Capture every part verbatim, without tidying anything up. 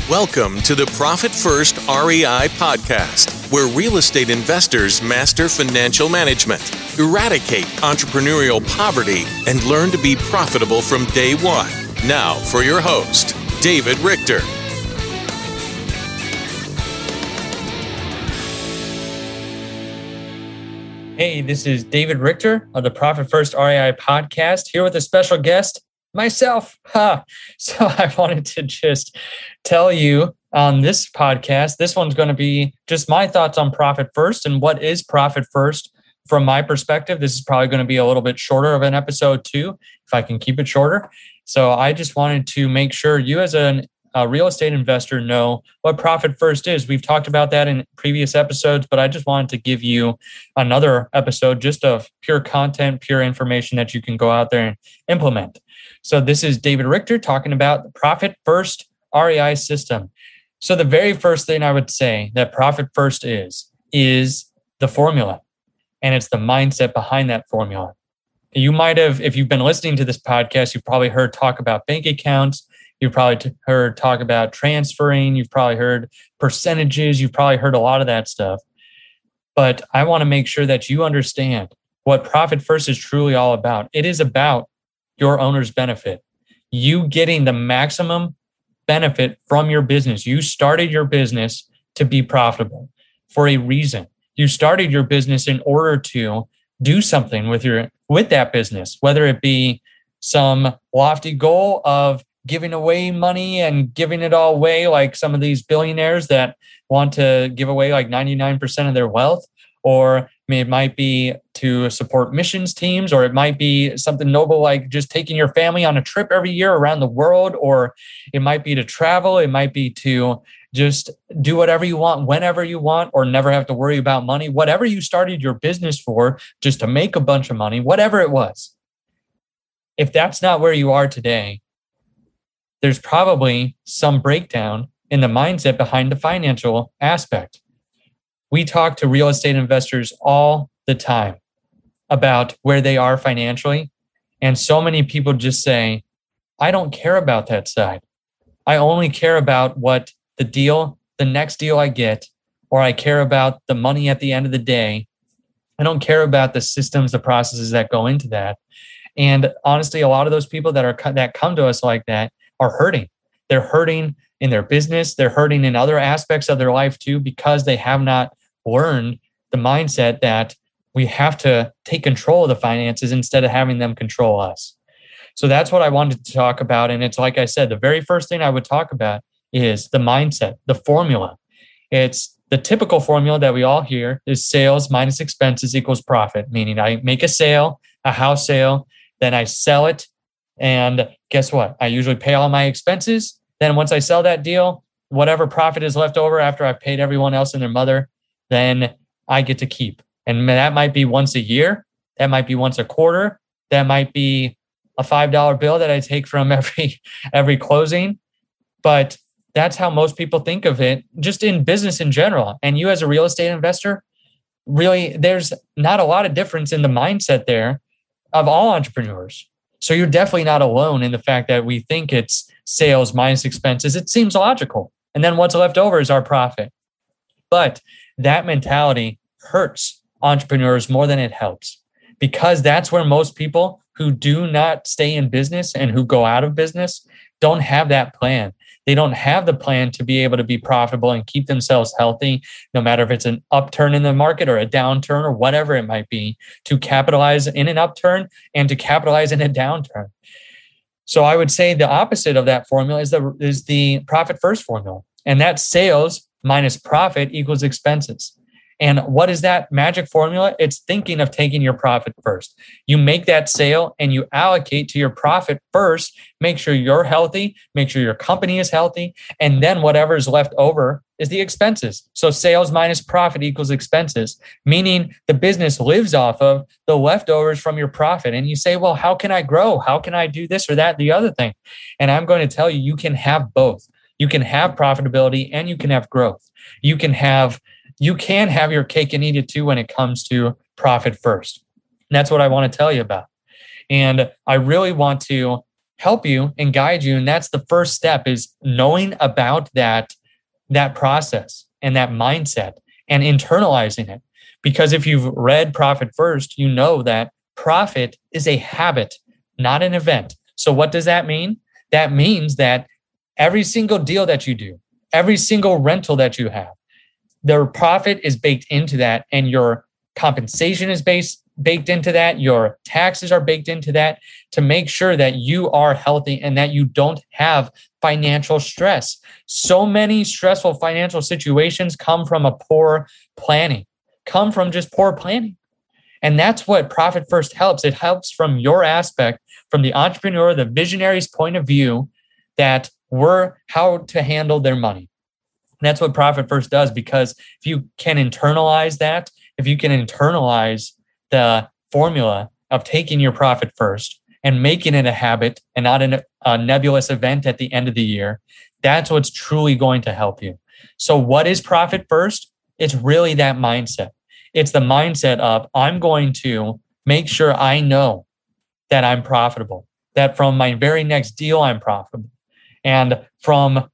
Welcome to the Profit First R E I podcast, where real estate investors master financial management, eradicate entrepreneurial poverty, and learn to be profitable from day one. Now for your host, David Richter. Hey, this is David Richter of the Profit First R E I podcast, here with a special guest, myself. Ha. So I wanted to just tell you on this podcast, this one's going to be just my thoughts on Profit First and what is Profit First from my perspective. This is probably going to be a little bit shorter of an episode too, if I can keep it shorter. So I just wanted to make sure you as an a real estate investor know what Profit First is. We've talked about that in previous episodes, but I just wanted to give you another episode just of pure content, pure information that you can go out there and implement. So this is David Richter talking about the Profit First R E I system. So the very first thing I would say that Profit First is, is the formula. And it's the mindset behind that formula. You might have, if you've been listening to this podcast, you've probably heard talk about bank accounts. You've probably heard talk about transferring. You've probably heard percentages. You've probably heard a lot of that stuff. But I want to make sure that you understand what Profit First is truly all about. It is about your owner's benefit. You getting the maximum benefit from your business. You started your business to be profitable for a reason. You started your business in order to do something with your with that business, whether it be some lofty goal of giving away money and giving it all away, like some of these billionaires that want to give away like ninety-nine percent of their wealth, or it might be to support missions teams, or it might be something noble like just taking your family on a trip every year around the world, or it might be to travel, it might be to just do whatever you want, whenever you want, or never have to worry about money. Whatever you started your business for, just to make a bunch of money, whatever it was. If that's not where you are today, there's probably some breakdown in the mindset behind the financial aspect. We talk to real estate investors all the time about where they are financially. And so many people just say, I don't care about that side. I only care about what the deal, the next deal I get, or I care about the money at the end of the day. I don't care about the systems, the processes that go into that. And honestly, a lot of those people that are that come to us like that are hurting. They're hurting in their business. They're hurting in other aspects of their life too, because they have not learned the mindset that we have to take control of the finances instead of having them control us. So that's what I wanted to talk about. And it's like I said, the very first thing I would talk about is the mindset, the formula. It's the typical formula that we all hear is sales minus expenses equals profit, meaning I make a sale, a house sale, then I sell it. And guess what? I usually pay all my expenses. Then once I sell that deal, whatever profit is left over after I've paid everyone else and their mother, then I get to keep. And that might be once a year. That might be once a quarter. That might be a five dollar bill that I take from every, every closing. But that's how most people think of it, just in business in general. And you as a real estate investor, really, there's not a lot of difference in the mindset there of all entrepreneurs. So you're definitely not alone in the fact that we think it's sales minus expenses. It seems logical. And then what's left over is our profit. But that mentality hurts entrepreneurs more than it helps, because that's where most people who do not stay in business and who go out of business don't have that plan. They don't have the plan to be able to be profitable and keep themselves healthy, no matter if it's an upturn in the market or a downturn or whatever it might be, to capitalize in an upturn and to capitalize in a downturn. So I would say the opposite of that formula is the, is the Profit First formula. And that's sales minus profit equals expenses. And what is that magic formula? It's thinking of taking your profit first. You make that sale and you allocate to your profit first. Make sure you're healthy, make sure your company is healthy, and then whatever is left over is the expenses. So sales minus profit equals expenses, meaning the business lives off of the leftovers from your profit. And you say, well, how can I grow? How can I do this or that, the other thing? And I'm going to tell you, you can have both. You can have profitability and you can have growth. You can have You can have your cake and eat it too when it comes to Profit First. And that's what I want to tell you about. And I really want to help you and guide you. And that's the first step, is knowing about that, that process and that mindset and internalizing it. Because if you've read Profit First, you know that profit is a habit, not an event. So what does that mean? That means that every single deal that you do, every single rental that you have, the profit is baked into that, and your compensation is based baked into that. Your taxes are baked into that, to make sure that you are healthy and that you don't have financial stress. So many stressful financial situations come from a poor planning, come from just poor planning. And that's what Profit First helps. It helps from your aspect, from the entrepreneur, the visionary's point of view, that we're how to handle their money. And that's what Profit First does, because if you can internalize that, if you can internalize the formula of taking your profit first and making it a habit and not an, a nebulous event at the end of the year, that's what's truly going to help you. So what is Profit First? It's really that mindset. It's the mindset of, I'm going to make sure I know that I'm profitable, that from my very next deal, I'm profitable. And from,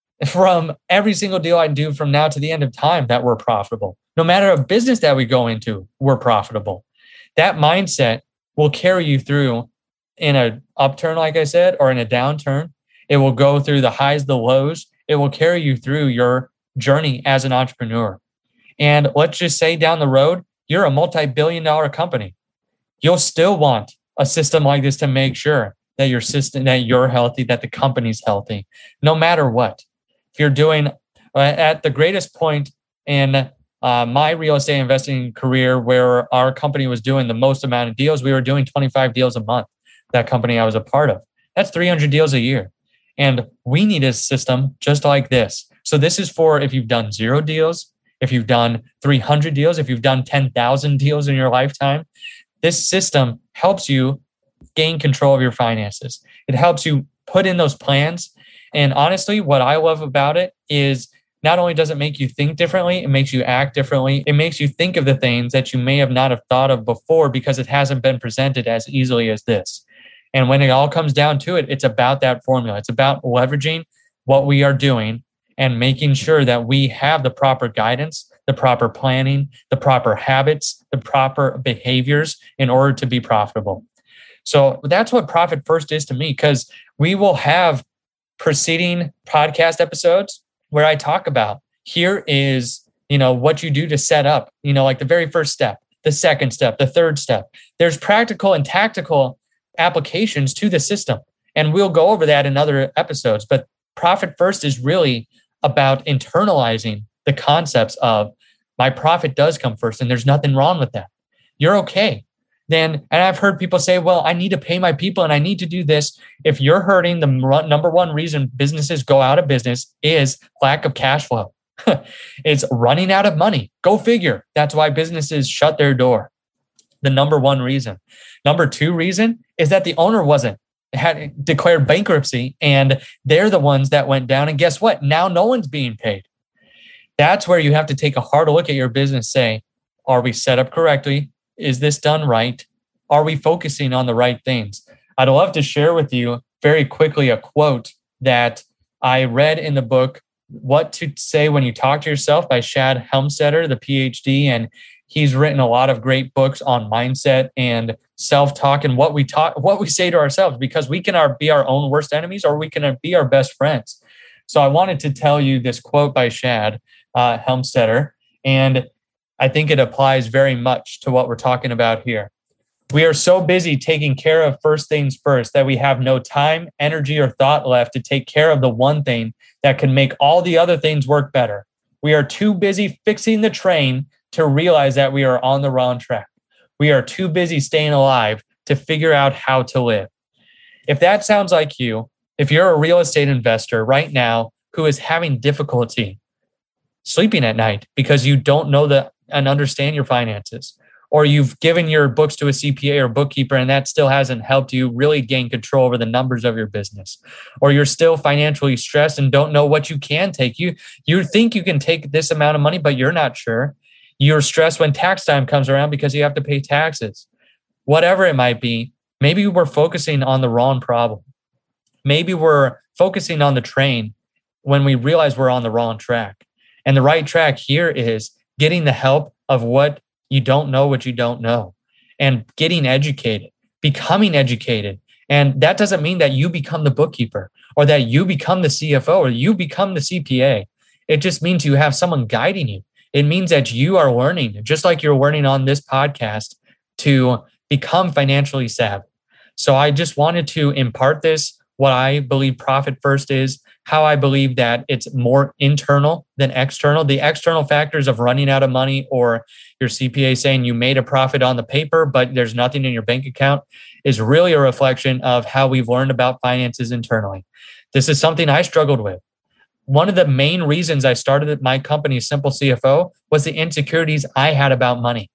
from every single deal I do from now to the end of time, that we're profitable. No matter a business that we go into, we're profitable. That mindset will carry you through in an upturn, like I said, or in a downturn. It will go through the highs, the lows. It will carry you through your journey as an entrepreneur. And let's just say down the road, you're a multi-billion dollar company. You'll still want a system like this to make sure that your system, that you're healthy, that the company's healthy, no matter what. If you're doing uh, at the greatest point in uh, my real estate investing career, where our company was doing the most amount of deals, we were doing twenty-five deals a month. That company I was a part of, that's three hundred deals a year. And we need a system just like this. So this is for if you've done zero deals, if you've done three hundred deals, if you've done ten thousand deals in your lifetime. This system helps you gain control of your finances. It helps you put in those plans. And honestly, what I love about it is not only does it make you think differently, it makes you act differently. It makes you think of the things that you may have not have thought of before, because it hasn't been presented as easily as this. And when it all comes down to it, it's about that formula. It's about leveraging what we are doing and making sure that we have the proper guidance, the proper planning, the proper habits, the proper behaviors in order to be profitable. So that's what Profit First is to me, because we will have preceding podcast episodes where I talk about, here is, you know, what you do to set up, you know, like the very first step, the second step, the third step. There's practical and tactical applications to the system. And we'll go over that in other episodes. But Profit First is really about internalizing the concepts of, my profit does come first, and there's nothing wrong with that. You're okay. Then, and I've heard people say, well, I need to pay my people and I need to do this. If you're hurting, the number one reason businesses go out of business is lack of cash flow. It's running out of money. Go figure. That's why businesses shut their door. The number one reason. Number two reason is that the owner wasn't, had declared bankruptcy, and they're the ones that went down. And guess what? Now no one's being paid. That's where you have to take a hard look at your business. Say, are we set up correctly? Is this done right? Are we focusing on the right things? I'd love to share with you very quickly a quote that I read in the book, What to Say When You Talk to Yourself by Shad Helmstetter, the P H D. And he's written a lot of great books on mindset and self-talk and what we talk, what we say to ourselves, because we can our, be our own worst enemies, or we can be our best friends. So I wanted to tell you this quote by Shad uh, Helmstetter, and I think it applies very much to what we're talking about here. We are so busy taking care of first things first that we have no time, energy, or thought left to take care of the one thing that can make all the other things work better. We are too busy fixing the train to realize that we are on the wrong track. We are too busy staying alive to figure out how to live. If that sounds like you, if you're a real estate investor right now who is having difficulty sleeping at night because you don't know the and understand your finances, or you've given your books to a C P A or bookkeeper and that still hasn't helped you really gain control over the numbers of your business, or you're still financially stressed and don't know what you can take. You, you think you can take this amount of money, but you're not sure. You're stressed when tax time comes around because you have to pay taxes. Whatever it might be, maybe we're focusing on the wrong problem. maybe we're focusing on the train when we realize we're on the wrong track. And the right track here is getting the help of what you don't know, what you don't know, and getting educated, becoming educated. And that doesn't mean that you become the bookkeeper or that you become the C F O or you become the C P A. It just means you have someone guiding you. It means that you are learning, just like you're learning on this podcast, to become financially savvy. So I just wanted to impart this, what I believe Profit First is, how I believe that it's more internal than external. The external factors of running out of money or your C P A saying you made a profit on the paper, but there's nothing in your bank account is really a reflection of how we've learned about finances internally. This is something I struggled with. One of the main reasons I started my company, Simple C F O, was the insecurities I had about money.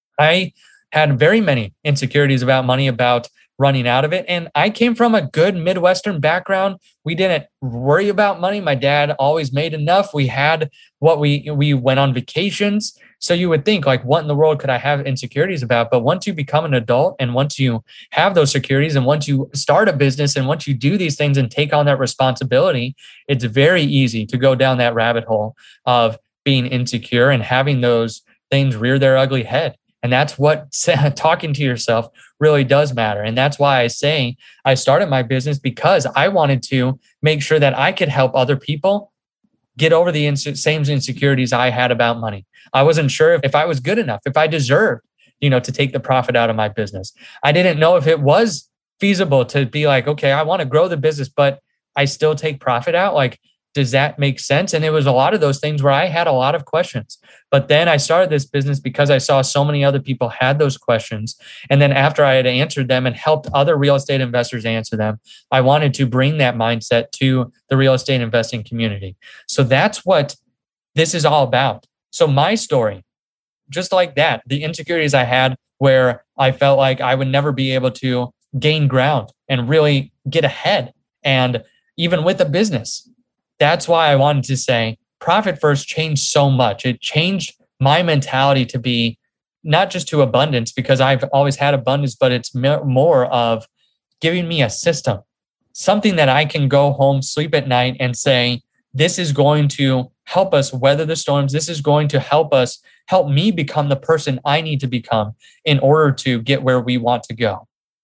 I had very many insecurities about money, about running out of it. And I came from a good Midwestern background. We didn't worry about money. My dad always made enough. We had what we, we went on vacations. So you would think, like, what in the world could I have insecurities about? But once you become an adult and once you have those securities and once you start a business and once you do these things and take on that responsibility, it's very easy to go down that rabbit hole of being insecure and having those things rear their ugly head. And that's what talking to yourself really does matter. And that's why I say I started my business, because I wanted to make sure that I could help other people get over the ins- same insecurities I had about money. I wasn't sure if, if I was good enough, if I deserved, you know, to take the profit out of my business. I didn't know if it was feasible to be like, okay, I want to grow the business, but I still take profit out. Like, does that make sense? And it was a lot of those things where I had a lot of questions. But then I started this business because I saw so many other people had those questions. And then after I had answered them and helped other real estate investors answer them, I wanted to bring that mindset to the real estate investing community. So that's what this is all about. So my story, just like that, the insecurities I had where I felt like I would never be able to gain ground and really get ahead. And even with a business, that's why I wanted to say Profit First changed so much. It changed my mentality to be not just to abundance, because I've always had abundance, but it's more of giving me a system, something that I can go home, sleep at night and say, this is going to help us weather the storms. This is going to help us, help me become the person I need to become in order to get where we want to go.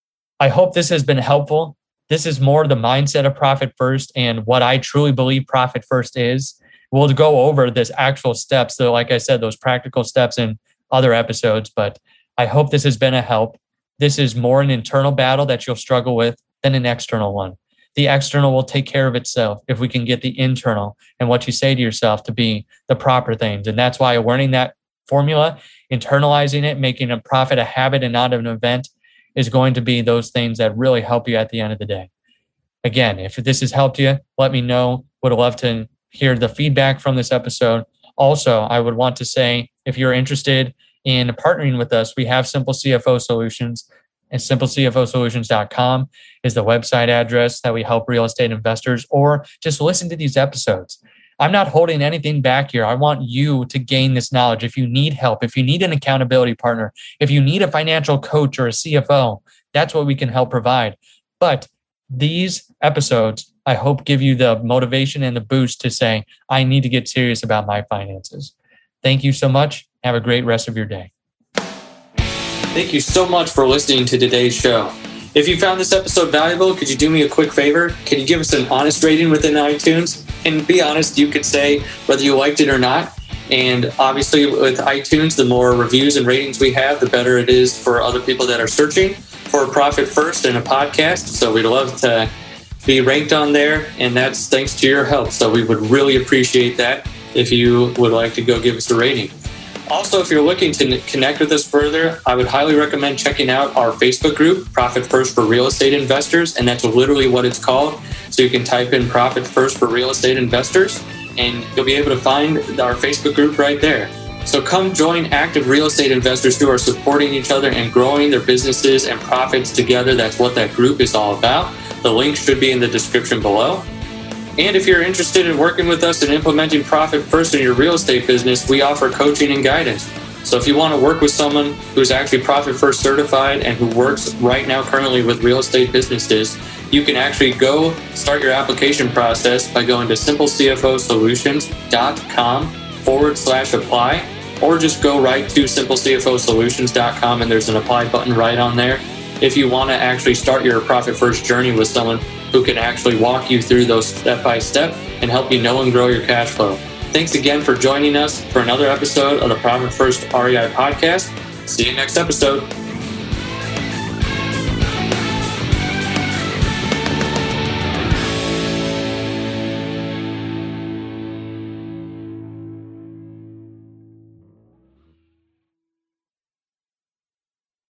I hope this has been helpful. This is more the mindset of Profit First and what I truly believe Profit First is. We'll go over this actual steps, so like I said, those practical steps in other episodes, but I hope this has been a help. This is more an internal battle that you'll struggle with than an external one. The external will take care of itself if we can get the internal and what you say to yourself to be the proper things. And that's why learning that formula, internalizing it, making a profit a habit and not an event, is going to be those things that really help you at the end of the day. Again, if this has helped you, let me know. Would love to hear the feedback from this episode. Also, I would want to say, if you're interested in partnering with us, we have Simple C F O Solutions, and simple c f o solutions dot com is the website address that we help real estate investors, or just listen to these episodes. I'm not holding anything back here. I want you to gain this knowledge. If you need help, if you need an accountability partner, if you need a financial coach or a C F O, that's what we can help provide. But these episodes, I hope, give you the motivation and the boost to say, I need to get serious about my finances. Thank you so much. Have a great rest of your day. Thank you so much for listening to today's show. If you found this episode valuable, could you do me a quick favor? Can you give us an honest rating within iTunes? And be honest, you could say whether you liked it or not. And obviously with iTunes, the more reviews and ratings we have, the better it is for other people that are searching for Profit First and a podcast. So we'd love to be ranked on there. And that's thanks to your help. So we would really appreciate that if you would like to go give us a rating. Also, if you're looking to connect with us further, I would highly recommend checking out our Facebook group, Profit First for Real Estate Investors, and that's literally what it's called. So you can type in Profit First for Real Estate Investors, and you'll be able to find our Facebook group right there. So come join active real estate investors who are supporting each other and growing their businesses and profits together. That's what that group is all about. The link should be in the description below. And if you're interested in working with us and implementing Profit First in your real estate business, we offer coaching and guidance. So if you want to work with someone who's actually Profit First certified and who works right now currently with real estate businesses, you can actually go start your application process by going to simplecfosolutions.com forward slash apply, or just go right to simplecfosolutions dot com and there's an apply button right on there. If you want to actually start your Profit First journey with someone who can actually walk you through those step by step and help you know and grow your cash flow. Thanks again for joining us for another episode of the Profit First R E I podcast. See you next episode.